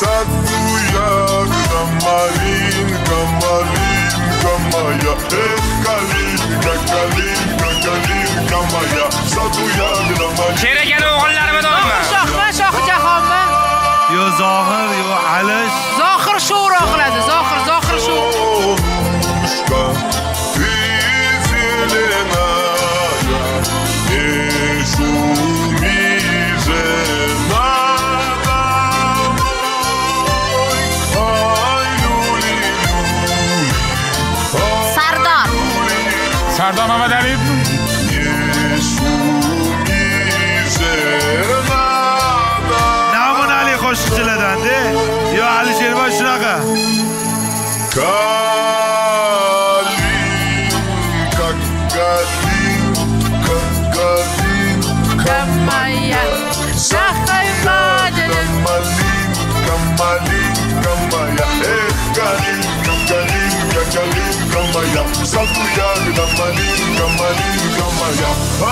Saduyagda malinka maya kalinka maya Saduyagda malinka kerak yana o'g'illarimi do'stlar? Shohmi, Shohjahonmi? Yo Zohir, yo Alish. Zohir sho'ro qiladi. Zohir shu. Sardor Mamadaliyev. Namunali qo'shiqchilardan-da. Yo Alisherboy shunaqa. Kamaya. Shahaymadelim. Kamaya. Kalinka maya. Saduyagda malinka maya.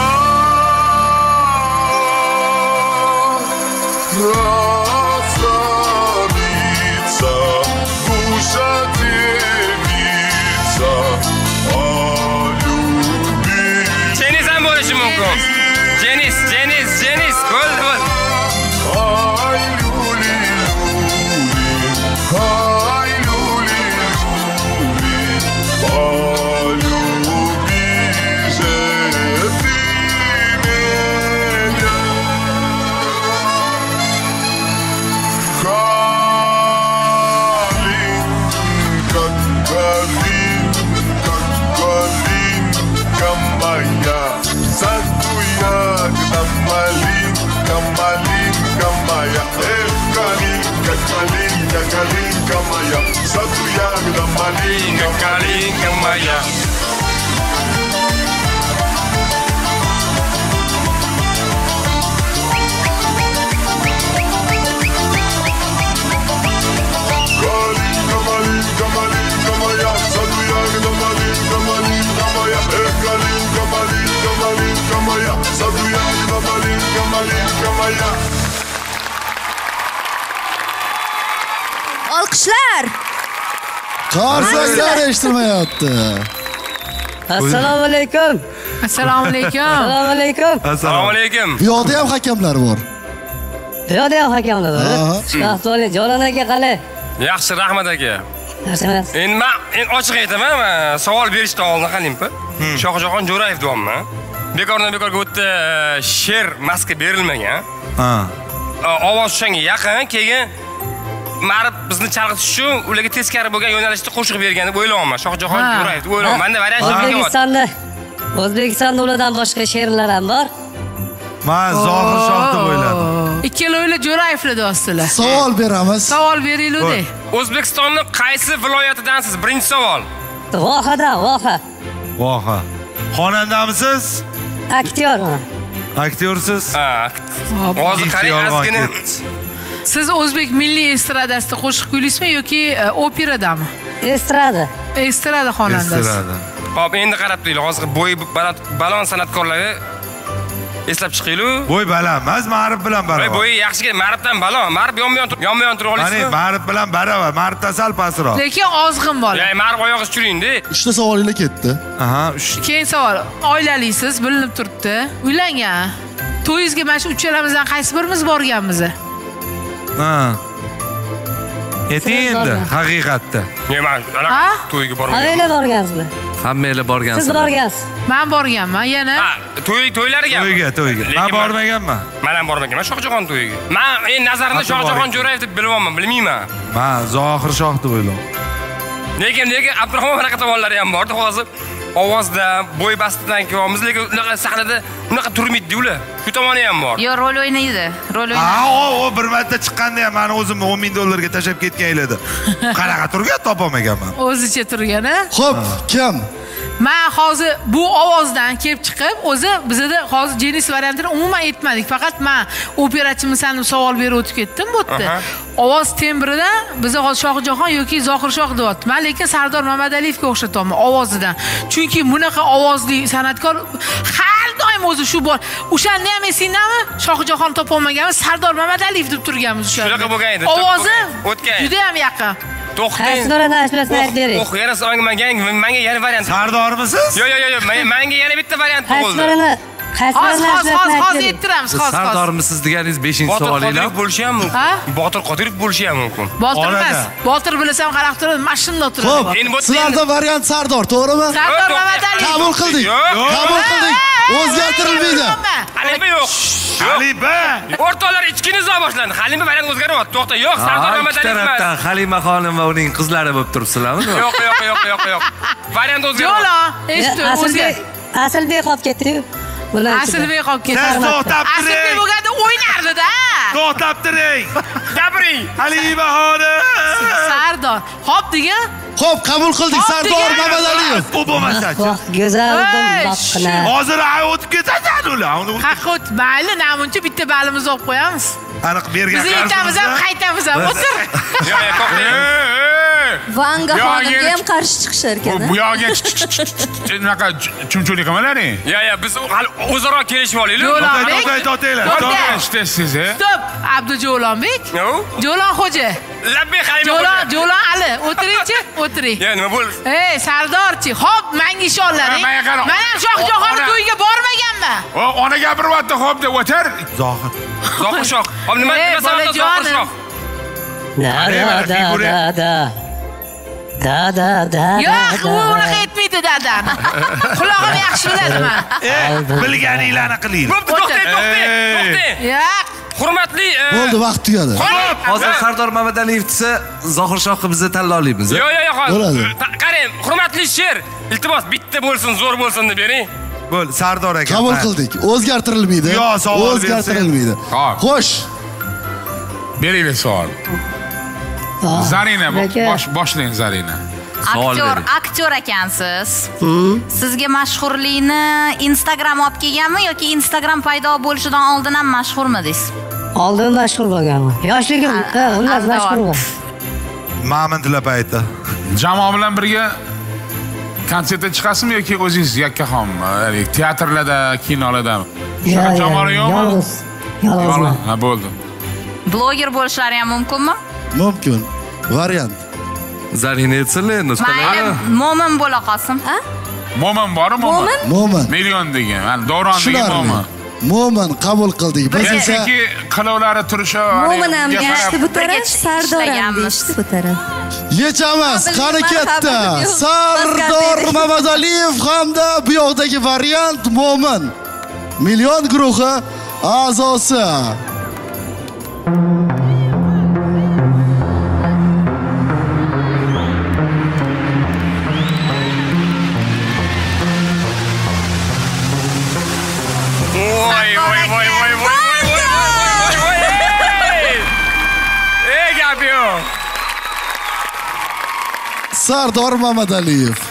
Красавица, душа девица, а любви. Jenis ham bo'lishi mumkin. Jenis. Bo'ldi. Ай, люли, ай, люли, полюби же ты меня. Калинка моя, Saduyagda malinka моя, калинка моя, Saduyagda malinka моя. Калинка моя, Saduyagda malinka моя, калинка моя, Saduyagda malinka моя. Alqishlar. Qarsaklar eshitilmayapti. Assalomu alaykum. Assalomu alaykum. Assalomu alaykum. Bu yoqda ham hakamlar bor. Bu yoqda ham hakamlar bor. Shahzoda Jalol aka qalay? Yaxshi, rahmat aka. Rahmat. Endi men ochiq aytaman, savol berishdan oldin qalimpa. Shohjahon Jo'rayev deyapman. Bekorga o'tdi she'r maska berilmagan. Ha. Ovoz o'shanga yaqin, keyin Marib bizni chalg'itish uchun ularga teskari bo'lgan yo'nalishda qo'shiq bergan deb o'ylayman. Shohjahon Jo'rayev deb o'ylayman. Menda variasiya O'zbekistonda ulardan boshqa she'rlar ham bor. Men Zohir shoh deb o'yladim. Ikkalovlar Jo'rayevlar do'stlar. Savol beramiz. Savol beringlar-da. O'zbekistonning qaysi viloyatidansiz? Birinchi savol. Voha. Xonandamisiz? Aktyorman. Aktyorsiz? Hozir qarang azgina. Siz o'zbek milliy estradasida qo'shiq kuylaysizmi yoki operadami? Estrada. Estrada xonandasi. Xo'p, endi qarab turinglar. Hozir bo'y baland san'atkorlarga eslab chiqinglar. Bo'y baland emas, Marib bilan barobar. Bo'yi yaxshiga Maribdan baland. Marib yonma-yon turib olasizmi? Mana Marib bilan barobar. Maribdan sal pastroq. Lekin ozg'in bola. Marib oyog'i turing-da. 3 ta savolinglar ketdi. Aha, Keyin savol. Oilalisiz, bilinib turibdi. Uylangan. To'yingizga mana shu uchalamizdan qaysi birimiz borganmiz? Ha. Endi haqiqatda. Men to'yga bormadim. Hammalar borgansizlar. Hammalar borgansiz. Siz borgansiz. Men borganman, yana. To'ylariga. To'yga. Men bormaganman. Men ham bormaganman Shohjahon to'yiga. Men nazarimda Shohjahon Jo'rayev deb bilaman, bilmayman. Men Zohir shoh deb o'yladim. Lekin Abdurahmon anaqa tomonlari ham bor. Hozir ovozda, bo'y bastidan ko'ramiz, lekin unaqa sahnada unaqa turmaydi ular. Shu tomoni ham bor. Yo, rol o'ynaydi. O bir marta chiqqanda ham meni o'zimni 10 ming dollarga tashab ketgan edi. Qanaqa turgan topolmaganman. O'zicha turgan-a? Xo'p, kim? Men hozir bu ovozdan kelib chiqib, o'zi bizda hozir Jenis variantini umuman aytmadik. Faqat men operachiman deb savol berib o'tib ketdim bu yerda. Ovoz tembrida biz hozir Shohjahon yoki Zohirshoh deyapti. Men lekin Sardor Mamadaliyevga o'xshataman ovozidan. Chunki bunaqa ovozli san'atkor har doim o'zi shu bor. O'shanda ham esingizmi? Shohjahon topolmaganmiz, Sardor Mamadaliyev deb turganmiz o'shanda. Shunaqa bo'lgan edi. Ovozi o'tgan. juda ham yaqin. Qaysi birini ashlasini aytaylik. Yarasi menga yana variant. Sardormisiz? Yo'q, menga yana bitta variant Qaysi bo'ldi. birini hozir ayttiramiz, hozir. Sardormisiz deganingiz 5-savolingiz. Botir Qodirov bo'lishi ham mumkin. Botir Qodirov bo'lishi ham mumkin. Botir emas. Botir bilasam qarab turadi, mashinada turadi. Xo'p, sizlarda variant Sardor, to'g'rimi? Sardor Mamadaliyev. Qabul qildik. Qabul qildik. O'zgartirilmaydi. Halimba yo'q. Halimba. O'rtoqlar ichki nizo boshlandi. Halimba variant o'zgaryapti. To'xta, yo'q, Sardor Mamadaliyev emas. Tarafdan Halima xonim va uning qizlari bo'lib turibsizlarmi? Yo'q. Variant o'zgaryapti. Yo'la, eshitib, o'zgar. Asilbek qolib ketdi-yu. Asilbek qolib ketdi. Siz to'xtab Asilbek turing. bo'lganda o'ynardi-da. To'xtab turing. Gapiring. Halima xonim. Sardor. Xo'p degan. Xo'p, qabul qildik Sardor Mamadaliyev. Bu bo'lmasa-chi? Go'zal Ey, boqqina. Hozir o'tib ketadi ular. Haqiqat, mayli, namuncha bitta balimizni olib qo'yamiz. Aniq bergan. Biz aytamiz ham, qaytamiz ham. O'tir. Yo'q, to'xta. Vanga xonimga ham qarshi chiqishar ekan. Bu yoqga shunaqa chumchulik qilmalaring. Yo'q, biz o'zaro kelishib olaylik. Siz Stop, Abdujo'lonbek. Jo'lon xo'ja. Labbay Halima. Jo'lon Ali, o'tiringchi, o'tiring. Ya, nima bo'ldi? Ey, Sardorchi, xo'p, menga ishollaring. Men ham Shohjahonning to'yiga bormaganman. Ona gapiryapti, xo'p deb o'tir. Zohirshoh. Hop, nima sababdan Zohirshoh? Da. Yo'q, u unaqa aytmaydi dadani. Qulog'im yaxshi biladi men. Bilganinglarni qilinglar. Bo'pti, to'xtang. Yo'q. Hurmatli, Bo'ldi, vaqt tugadi. Hozir Sardor Mamadaliyev desa, Zohirshohni biz tanlay olamiz. Yo'q, Bo'ladi. qarang, hurmatli sher, iltimos bitta bo'lsin, zo'r bo'lsin deb bering. Bo'ldi, Sardor aka. Qabul qildik. O'zgartirilmaydi. Yo'q, savol O'zgartirilmaydi. Xo'p. Xo'sh. Beringlar savol. Zarina, boshlang Zarina. Aktyor ekansiz. Sizga mashhurlikni Instagram olib kelganmi yoki Instagram paydo bo'lishidan oldin ham mashhurmidingiz? Oldin mashhur bo'lganman. Yoshligim, undan mashhur bo'ldim. Ma'min tilapayti. Jamoa bilan birga konsertga chiqasizmi yoki o'zingiz yakkaxon, ya'ni teatrlarda, kinolarda? Shunaqa jamoa yo'qmi? Yolg'izman. Ha, bo'ldi. Bloger bo'lishlari ham mumkinmi? Mumkin. Variant. Zarina aytsinlar, Mayli, mo'min bo'la qolsin. Mo'min bormi? Mo'min. Million degan, mana Davron degan mo'min. Mo'min qabul qildik. Biz esa Chunki qilovlari turishi, Mo'min ham gapirib- bu taraf, Sardor ham bu taraf. yechamiz. Qani ketdi. Sardor Mamadaliyev hamda bu yoqdagi variant Mo'min. Million guruhi a'zosi. Sardor Mamadaliyev.